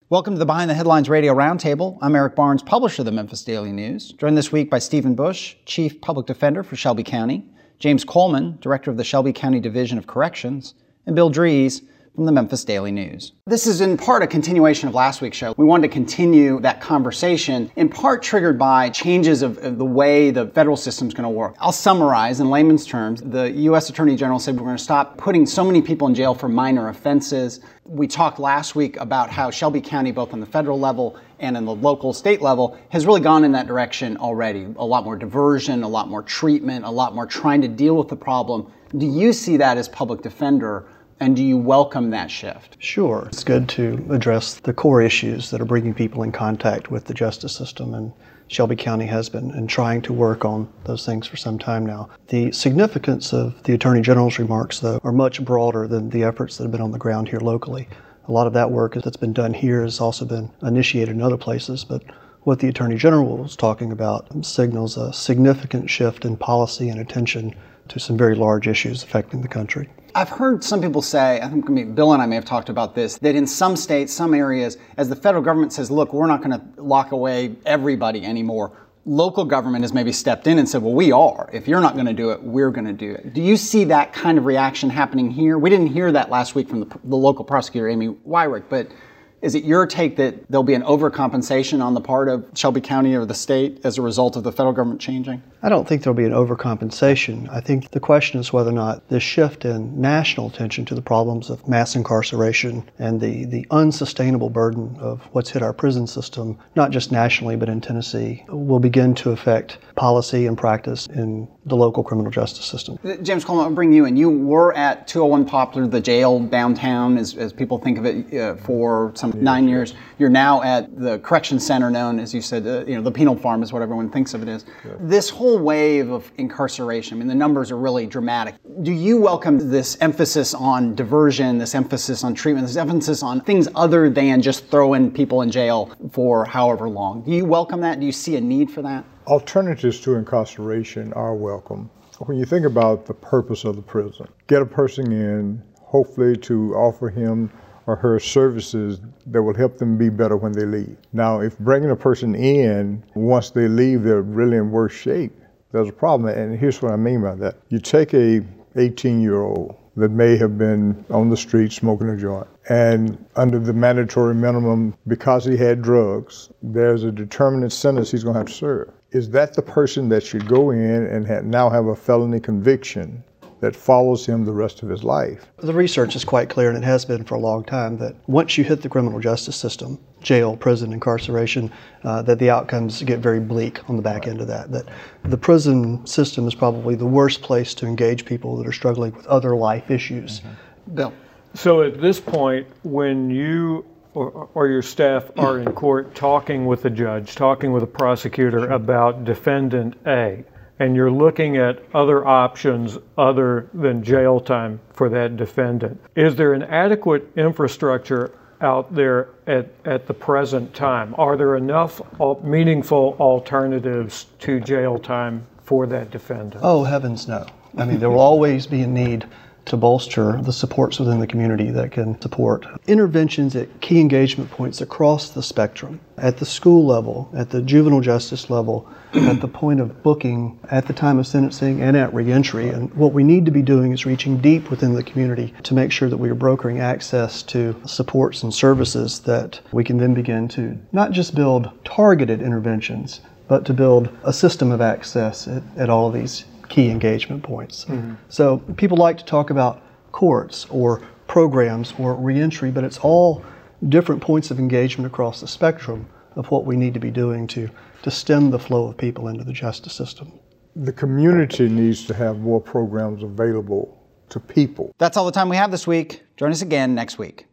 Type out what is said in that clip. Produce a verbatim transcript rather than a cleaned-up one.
Welcome to the Behind the Headlines Radio Roundtable. I'm Eric Barnes, publisher of the Memphis Daily News, joined this week by Stephen Bush, Chief Public Defender for Shelby County, James Coleman, Director of the Shelby County Division of Corrections, and Bill Dries from the Memphis Daily News. This is in part a continuation of last week's show. We wanted to continue that conversation, in part triggered by changes of, of the way the federal system is going to work. I'll summarize in layman's terms. The U S Attorney General said we're going to stop putting so many people in jail for minor offenses. We talked last week about how Shelby County, both on the federal level and in the local state level, has really gone in that direction already. A lot more diversion, a lot more treatment, a lot more trying to deal with the problem. Do you see that as public defender? And do you welcome that shift? Sure. It's good to address the core issues that are bringing people in contact with the justice system, and Shelby County has been and trying to work on those things for some time now. The significance of the Attorney General's remarks, though, are much broader than the efforts that have been on the ground here locally. A lot of that work that's been done here has also been initiated in other places, but what the Attorney General was talking about signals a significant shift in policy and attention to some very large issues affecting the country. I've heard some people say, I think Bill and I may have talked about this, that in some states, some areas, as the federal government says, look, we're not going to lock away everybody anymore, local government has maybe stepped in and said, well, we are. If you're not going to do it, we're going to do it. Do you see that kind of reaction happening here? We didn't hear that last week from the, the local prosecutor, Amy Wyrick, but is it your take that there'll be an overcompensation on the part of Shelby County or the state as a result of the federal government changing? I don't think there'll be an overcompensation. I think the question is whether or not this shift in national attention to the problems of mass incarceration and the, the unsustainable burden of what's hit our prison system, not just nationally but in Tennessee, will begin to affect policy and practice in the local criminal justice system. James Coleman, I'll bring you in. You were at two oh one Poplar, the jail downtown, as, as people think of it, uh, for some nine years. You're now at the correction center known, as you said, uh, you know, the penal farm is what everyone thinks of it as. Yeah. This whole wave of incarceration, I mean, the numbers are really dramatic. Do you welcome this emphasis on diversion, this emphasis on treatment, this emphasis on things other than just throwing people in jail for however long? Do you welcome that? Do you see a need for that? Alternatives to incarceration are welcome. When you think about the purpose of the prison, get a person in, hopefully to offer him or her services that will help them be better when they leave. Now, if bringing a person in, once they leave, they're really in worse shape, there's a problem. And here's what I mean by that. You take a eighteen-year-old that may have been on the street smoking a joint, and under the mandatory minimum, because he had drugs, there's a determinate sentence he's going to have to serve. Is that the person that should go in and have, now have a felony conviction that follows him the rest of his life? The research is quite clear, and it has been for a long time, that once you hit the criminal justice system, jail, prison, incarceration, uh, that the outcomes get very bleak on the back end of that. That the prison system is probably the worst place to engage people that are struggling with other life issues. Mm-hmm. Bill. So at this point, when you or, or your staff are in court talking with the judge, talking with a prosecutor about defendant A, and you're looking at other options other than jail time for that defendant, is there an adequate infrastructure out there at, at the present time? Are there enough meaningful alternatives to jail time for that defendant? Oh, heavens no. I mean, there will always be a need to bolster the supports within the community that can support interventions at key engagement points across the spectrum, at the school level, at the juvenile justice level, at the point of booking, at the time of sentencing, and at reentry. And what we need to be doing is reaching deep within the community to make sure that we are brokering access to supports and services that we can then begin to not just build targeted interventions, but to build a system of access at, at all of these key engagement points. Mm-hmm. So people like to talk about courts or programs or reentry, but it's all different points of engagement across the spectrum of what we need to be doing to, to stem the flow of people into the justice system. The community needs to have more programs available to people. That's all the time we have this week. Join us again next week.